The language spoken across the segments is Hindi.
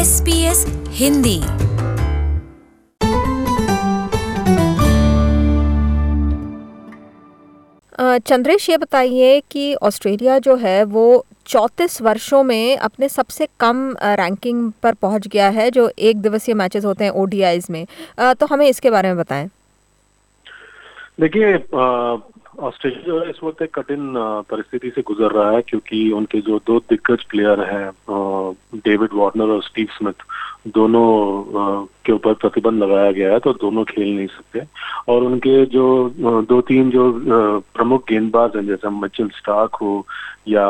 SBS हिंदी। चंद्रेश, ये बताइए कि ऑस्ट्रेलिया जो है वो 34 वर्षों में अपने सबसे कम रैंकिंग पर पहुंच गया है, जो एक दिवसीय मैचेस होते हैं ओडीआईज में। तो हमें इसके बारे में बताएं। देखिए, ऑस्ट्रेलिया जो है इस वक्त एक कठिन परिस्थिति से गुजर रहा है, क्योंकि उनके जो दो दिग्गज प्लेयर हैं, डेविड वार्नर और स्टीव स्मिथ, दोनों के ऊपर प्रतिबंध लगाया गया है, तो दोनों खेल नहीं सकते। और उनके जो दो तीन जो प्रमुख गेंदबाज हैं, जैसे मिचेल स्टार्क हो या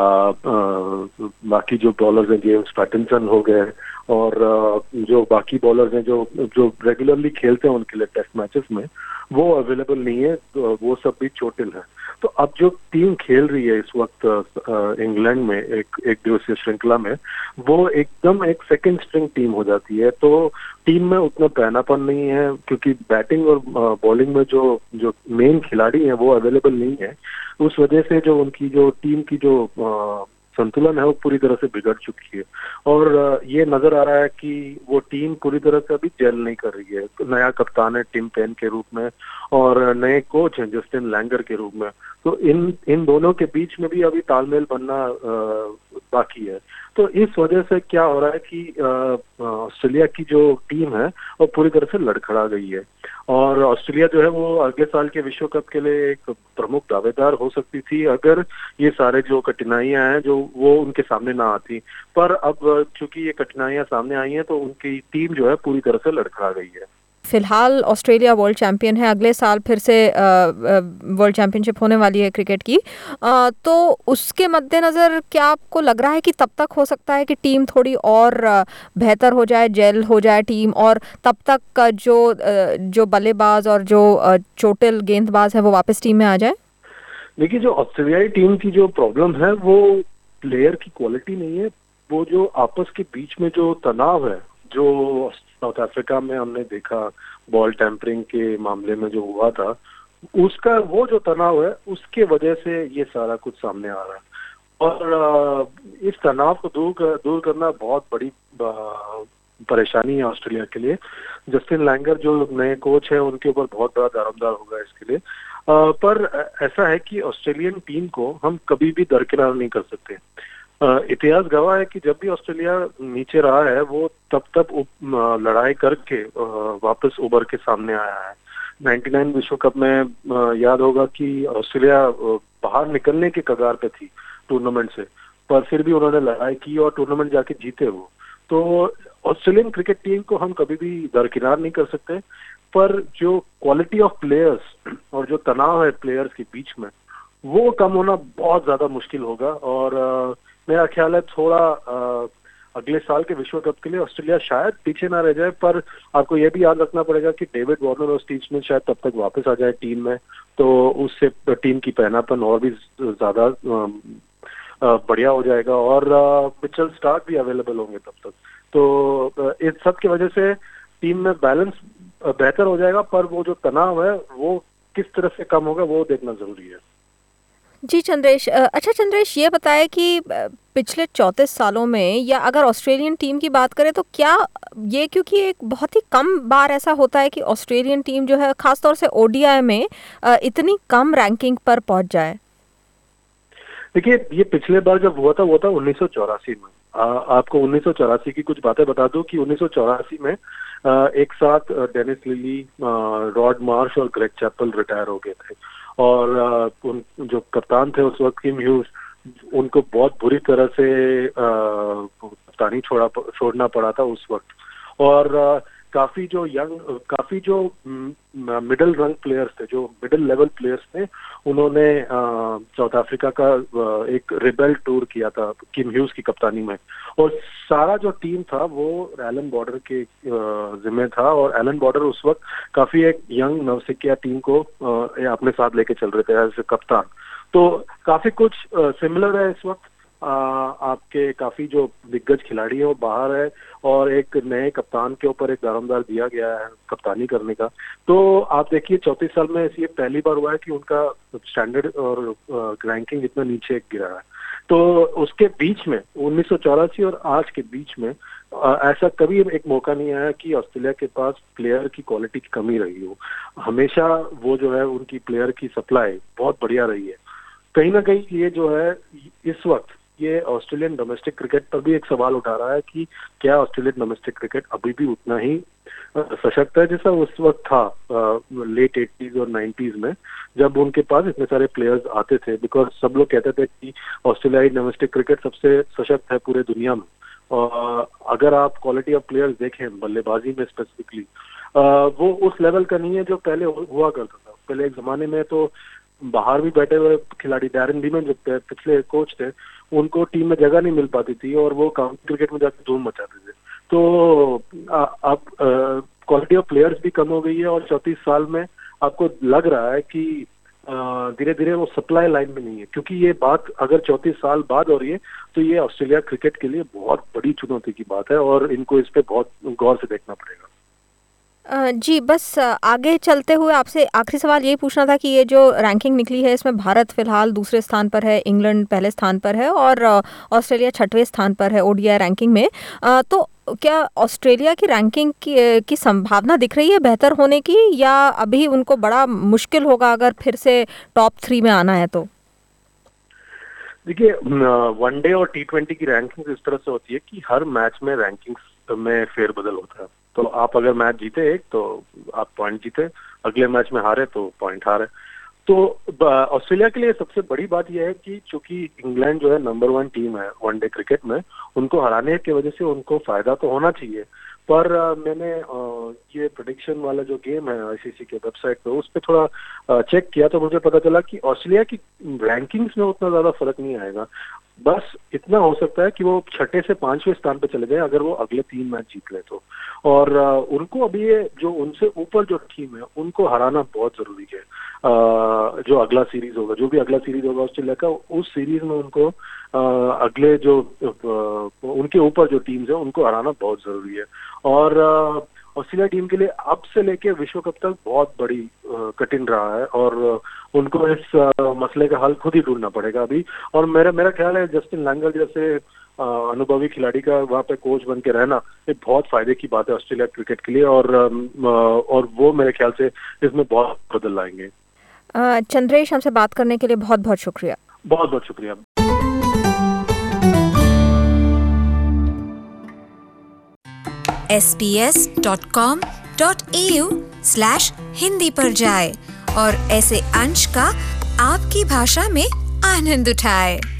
बाकी जो बॉलर्स हैं, जेम्स पैटिंसन हो गए, और जो बाकी बॉलर्स हैं जो जो रेगुलरली खेलते हैं उनके लिए टेस्ट मैचेस में, वो अवेलेबल नहीं है। तो वो सब भी चोटिल है। तो अब जो टीम खेल रही है इस वक्त इंग्लैंड में एक दिवसीय श्रृंखला में, वो एकदम एक सेकंड स्ट्रिंग टीम हो जाती है। तो टीम में उतना पैनापन नहीं है, क्योंकि बैटिंग और बॉलिंग में जो मेन खिलाड़ी हैं वो अवेलेबल नहीं है। उस वजह से जो उनकी जो टीम की जो संतुलन है वो पूरी तरह से बिगड़ चुकी है। और ये नजर आ रहा है कि वो टीम पूरी तरह से अभी जेल नहीं कर रही है। तो नया कप्तान है टिम पेन के रूप में, और नए कोच हैं जस्टिन लैंगर के रूप में। तो इन दोनों के बीच में भी अभी तालमेल बनना बाकी है। तो इस वजह से क्या हो रहा है कि ऑस्ट्रेलिया की जो टीम है वो पूरी तरह से लड़खड़ा गई है। और ऑस्ट्रेलिया जो है वो अगले साल के विश्व कप के लिए एक प्रमुख दावेदार हो सकती थी, अगर ये सारे जो कठिनाइयां हैं जो वो उनके सामने ना आती। पर अब चूंकि ये कठिनाइयां सामने आई हैं, तो उनकी टीम जो है पूरी तरह से लड़खड़ा गई है। फिलहाल ऑस्ट्रेलिया वर्ल्ड चैंपियन है, अगले साल फिर से वर्ल्ड चैंपियनशिप होने वाली है क्रिकेट की। तो उसके मद्देनज़र क्या आपको लग रहा है कि तब तक हो सकता है कि टीम थोड़ी और बेहतर हो जाए, जेल हो जाए टीम, और तब तक जो बल्लेबाज और जो चोटिल गेंदबाज है वो वापस टीम में आ जाए? देखिए, जो ऑस्ट्रेलियाई टीम की जो प्रॉब्लम है वो प्लेयर की क्वालिटी नहीं है, वो जो आपस के बीच में जो तनाव है, जो साउथ अफ्रीका में हमने देखा बॉल टैंपरिंग के मामले में जो हुआ था, उसका वो जो तनाव है उसके वजह से ये सारा कुछ सामने आ रहा है। और इस तनाव को दूर करना बहुत बड़ी परेशानी है ऑस्ट्रेलिया के लिए। जस्टिन लैंगर जो नए कोच है, उनके ऊपर बहुत बड़ा दारोमदार होगा इसके लिए। पर ऐसा है कि ऑस्ट्रेलियन टीम को हम कभी भी दरकिनार नहीं कर सकते। इतिहास गवाह है कि जब भी ऑस्ट्रेलिया नीचे रहा है, वो तब लड़ाई करके वापस उभर के सामने आया है। 99 विश्व कप में याद होगा कि ऑस्ट्रेलिया बाहर निकलने के कगार पे थी टूर्नामेंट से, पर फिर भी उन्होंने लड़ाई की और टूर्नामेंट जाके जीते वो। तो ऑस्ट्रेलियन क्रिकेट टीम को हम कभी भी दरकिनार नहीं कर सकते, पर जो क्वालिटी ऑफ प्लेयर्स और जो तनाव है प्लेयर्स के बीच में, वो कम होना बहुत ज्यादा मुश्किल होगा। और मेरा ख्याल है थोड़ा अगले साल के विश्व कप के लिए ऑस्ट्रेलिया शायद पीछे ना रह जाए। पर आपको यह भी याद रखना पड़ेगा कि डेविड वार्नर और स्टीव स्मिथ शायद तब तक वापस आ जाए टीम में, तो उससे टीम की पैनापन और भी ज्यादा बढ़िया हो जाएगा, और मिचेल स्टार्क भी अवेलेबल होंगे तब तक। तो इस सब की वजह से टीम में बैलेंस बेहतर हो जाएगा, पर वो जो तनाव है वो किस तरह से कम होगा वो देखना जरूरी है। जी चंद्रेश, अच्छा चंद्रेश, ये बताएं कि पिछले 34 सालों में, या अगर ऑस्ट्रेलियन टीम की बात करें, तो क्या ये, क्योंकि एक बहुत ही कम बार ऐसा होता है कि ऑस्ट्रेलियन टीम जो है खासतौर से ओडीआई में इतनी कम रैंकिंग पर पहुंच जाए? देखिए, ये पिछले बार जब हुआ था वो था 1984 में। आपको 1984 की कुछ बातें बता दूं कि 1984 में एक साथ डेनिस लिली, रॉड मार्श और ग्रेग चैपल रिटायर हो गए थे। और जो कप्तान थे उस वक्त किम ह्यूज, उनको बहुत बुरी तरह से कप्तानी छोड़ना पड़ा था उस वक्त। और काफी जो मिडिल रंग प्लेयर्स थे, जो मिडिल लेवल प्लेयर्स थे, उन्होंने साउथ अफ्रीका का एक रिबेल टूर किया था किम ह्यूज की कप्तानी में। और सारा जो टीम था वो एलन बॉर्डर के जिम्मे था, और एलन बॉर्डर उस वक्त काफी एक यंग नवसिखिया टीम को अपने साथ लेके चल रहे थे एज कप्तान। तो काफी कुछ सिमिलर है इस वक्त। आपके काफी जो दिग्गज खिलाड़ी है वो बाहर है, और एक नए कप्तान के ऊपर एक दारोमदार दिया गया है कप्तानी करने का। तो आप देखिए 34 साल में ये पहली बार हुआ है कि उनका स्टैंडर्ड और रैंकिंग इतना नीचे गिरा है। तो उसके बीच में 1984 और आज के बीच में ऐसा कभी एक मौका नहीं आया कि ऑस्ट्रेलिया के पास प्लेयर की क्वालिटी की कमी रही हो। हमेशा वो जो है उनकी प्लेयर की सप्लाई बहुत बढ़िया रही है। कहीं ना कहीं ये जो है इस वक्त ये ऑस्ट्रेलियन डोमेस्टिक क्रिकेट पर भी एक सवाल उठा रहा है कि क्या ऑस्ट्रेलियन डोमेस्टिक क्रिकेट अभी भी उतना ही सशक्त है जैसा उस वक्त था लेट 80s और 90s में, जब उनके पास इतने सारे प्लेयर्स आते थे। बिकॉज सब लोग कहते थे कि ऑस्ट्रेलियाई डोमेस्टिक क्रिकेट सबसे सशक्त है पूरे दुनिया में। और अगर आप क्वालिटी ऑफ प्लेयर्स देखें बल्लेबाजी में स्पेसिफिकली, वो उस लेवल का नहीं है जो पहले हुआ करता था। पहले एक जमाने में तो बाहर भी बैठे हुए खिलाड़ी, डैरेन बीमन जो पिछले कोच थे, उनको टीम में जगह नहीं मिल पाती थी और वो काउंटी क्रिकेट में जाकर धूम मचाते थे। तो अब क्वालिटी ऑफ प्लेयर्स भी कम हो गई है और 34 साल में आपको लग रहा है कि धीरे धीरे वो सप्लाई लाइन में नहीं है। क्योंकि ये बात अगर 34 साल बाद हो रही है तो ये ऑस्ट्रेलिया क्रिकेट के लिए बहुत बड़ी चुनौती की बात है और इनको इस पे बहुत गौर से देखना पड़ेगा। जी, बस आगे चलते हुए आपसे आखिरी सवाल यही पूछना था कि ये जो रैंकिंग निकली है इसमें भारत फिलहाल दूसरे स्थान पर है, इंग्लैंड पहले स्थान पर है और ऑस्ट्रेलिया 6वें स्थान पर है ओडीआई रैंकिंग में। तो क्या ऑस्ट्रेलिया की रैंकिंग की संभावना दिख रही है बेहतर होने की, या अभी उनको बड़ा मुश्किल होगा अगर फिर से टॉप 3 में आना है तो? देखिए, वनडे और T20 की रैंकिंग इस तरह से होती है कि हर मैच में रैंकिंग्स में फेरबदल होता है। तो आप अगर मैच जीते एक तो आप पॉइंट जीते, अगले मैच में हारे तो पॉइंट हारे। तो ऑस्ट्रेलिया के लिए सबसे बड़ी बात यह है कि चूंकि इंग्लैंड जो है नंबर 1 टीम है वनडे क्रिकेट में, उनको हराने की वजह से उनको फायदा तो होना चाहिए। पर मैंने ये प्रेडिक्शन वाला जो गेम है आईसीसी के वेबसाइट पे, उस पर थोड़ा चेक किया तो मुझे पता चला कि ऑस्ट्रेलिया की रैंकिंग्स में उतना ज्यादा फर्क नहीं आएगा। बस इतना हो सकता है कि वो 6 से 5वें स्थान पे चले जाए अगर वो अगले 3 मैच जीत ले तो। और उनको अभी ये जो उनसे ऊपर जो टीम है उनको हराना बहुत जरूरी है। जो अगला सीरीज होगा, जो भी अगला सीरीज होगा ऑस्ट्रेलिया का, उस सीरीज में उनको अगले जो उनके ऊपर जो टीम्स है उनको हराना बहुत जरूरी है। और ऑस्ट्रेलिया टीम के लिए अब से लेके विश्व कप तक बहुत बड़ी कठिन रहा है और उनको इस मसले का हल खुद ही ढूंढना पड़ेगा अभी। और मेरा ख्याल है जस्टिन लैंगर जैसे अनुभवी खिलाड़ी का वहाँ पे कोच बन के रहना एक बहुत फायदे की बात है ऑस्ट्रेलिया क्रिकेट के लिए। और वो मेरे ख्याल से इसमें बहुत बदल लाएंगे। चंद्रेश, हमसे बात करने के लिए बहुत बहुत शुक्रिया। बहुत बहुत शुक्रिया। sbs.com.au/hindi पर जाए और ऐसे अंश का आपकी भाषा में आनंद उठाए।